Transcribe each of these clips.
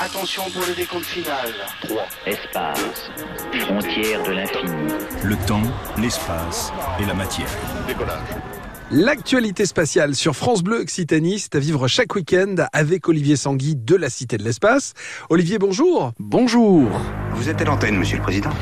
Attention pour le décompte final. 3. Espace. Frontière de l'infini. Le temps, l'espace et la matière. Décollage. L'actualité spatiale sur France Bleu Occitanie, c'est à vivre chaque week-end avec Olivier Sanguy de la Cité de l'Espace. Olivier, bonjour. Bonjour. Vous êtes à l'antenne, monsieur le président.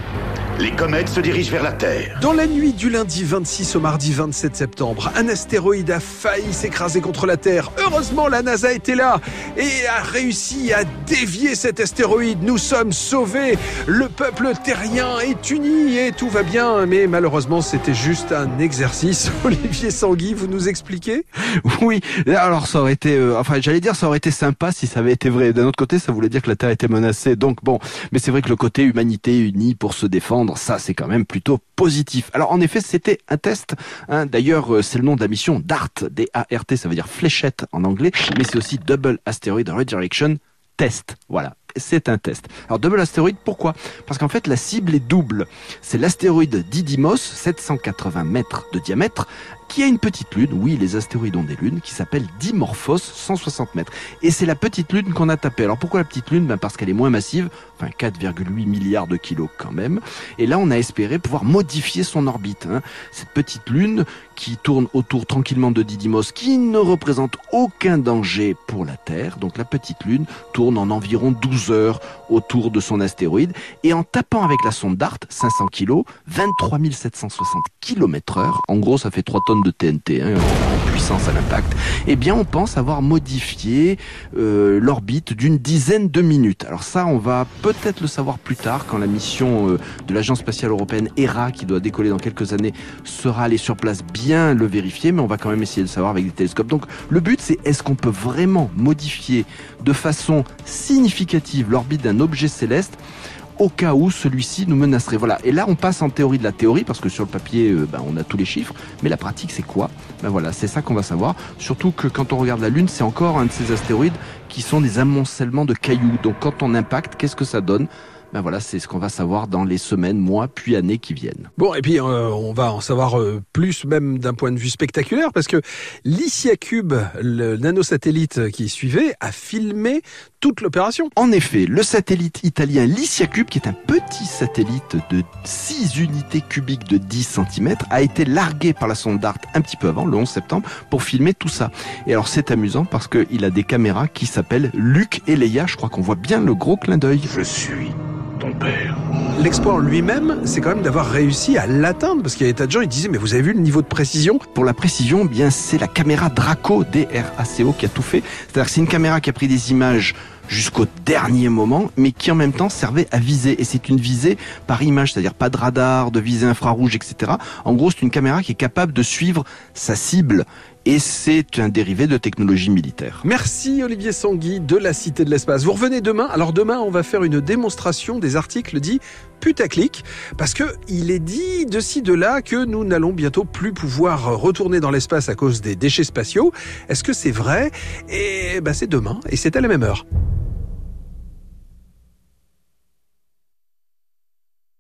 Les comètes se dirigent vers la Terre. Dans la nuit du lundi 26 au mardi 27 septembre, un astéroïde a failli s'écraser contre la Terre. Heureusement, la NASA était là et a réussi à dévier cet astéroïde. Nous sommes sauvés. Le peuple terrien est uni et tout va bien. Mais malheureusement, c'était juste un exercice. Olivier Sanguy, vous nous expliquez ? Oui, alors ça aurait été, ça aurait été sympa si ça avait été vrai. D'un autre côté, ça voulait dire que la Terre était menacée. Donc bon, mais c'est vrai que le côté humanité unie pour se défendre, ça c'est quand même plutôt positif. Alors en effet, c'était un test. D'ailleurs, c'est le nom de la mission DART, D-A-R-T, ça veut dire fléchette en anglais, mais c'est aussi Double Asteroid Redirection Test. Voilà. C'est un test. Alors, Double Astéroïde, pourquoi ? Parce qu'en fait, la cible est double. C'est l'astéroïde Didymos, 780 mètres de diamètre, qui a une petite lune, oui, les astéroïdes ont des lunes, qui s'appelle Dimorphos, 160 mètres. Et c'est la petite lune qu'on a tapée. Alors, pourquoi la petite lune ? Parce qu'elle est moins massive, 4,8 milliards de kilos quand même. Et là, on a espéré pouvoir modifier son orbite. Cette petite lune qui tourne autour tranquillement de Didymos, qui ne représente aucun danger pour la Terre. Donc, la petite lune tourne en environ 12 heures autour de son astéroïde. Et en tapant avec la sonde DART, 500 kilos, 23 760 km/h, en gros, ça fait 3 tonnes de TNT en puissance à l'impact, eh bien on pense avoir modifié l'orbite d'une dizaine de minutes. Alors ça, on va peut-être le savoir plus tard quand la mission de l'Agence spatiale européenne ERA, qui doit décoller dans quelques années, sera allée sur place bien le vérifier, mais on va quand même essayer de savoir avec des télescopes. Donc le but, c'est est-ce qu'on peut vraiment modifier de façon significative l'orbite d'un objet céleste au cas où celui-ci nous menacerait. Voilà. Et là, on passe en théorie de la théorie, parce que sur le papier, on a tous les chiffres, mais la pratique, c'est quoi ? Voilà, c'est ça qu'on va savoir. Surtout que quand on regarde la Lune, c'est encore un de ces astéroïdes qui sont des amoncellements de cailloux. Donc quand on impacte, qu'est-ce que ça donne ? Voilà, c'est ce qu'on va savoir dans les semaines, mois, puis années qui viennent. Bon, et puis on va en savoir plus, même d'un point de vue spectaculaire, parce que l'Isiacube, le nanosatellite qui suivait, a filmé toute l'opération. En effet, le satellite italien l'Isiacube, qui est un petit satellite de 6 unités cubiques de 10 cm, a été largué par la sonde DART un petit peu avant, le 11 septembre, pour filmer tout ça. Et alors c'est amusant parce qu'il a des caméras qui s'appellent Luc et Leia. Je crois qu'on voit bien le gros clin d'œil. Je suis ton père. L'exploit en lui-même, c'est quand même d'avoir réussi à l'atteindre, parce qu'il y a des tas de gens, ils disaient, mais vous avez vu le niveau de précision ? Pour la précision, bien c'est la caméra Draco, D-R-A-C-O, qui a tout fait. C'est-à-dire que c'est une caméra qui a pris des images jusqu'au dernier moment, mais qui en même temps servait à viser. Et c'est une visée par image, c'est-à-dire pas de radar, de visée infrarouge, etc. En gros, c'est une caméra qui est capable de suivre sa cible. Et c'est un dérivé de technologie militaire. Merci Olivier Sanguy de la Cité de l'Espace. Vous revenez demain. Alors demain, on va faire une démonstration des articles dits putaclic, parce que il est dit de ci de là que nous n'allons bientôt plus pouvoir retourner dans l'espace à cause des déchets spatiaux. Est-ce que c'est vrai ? Et c'est demain, et c'est à la même heure.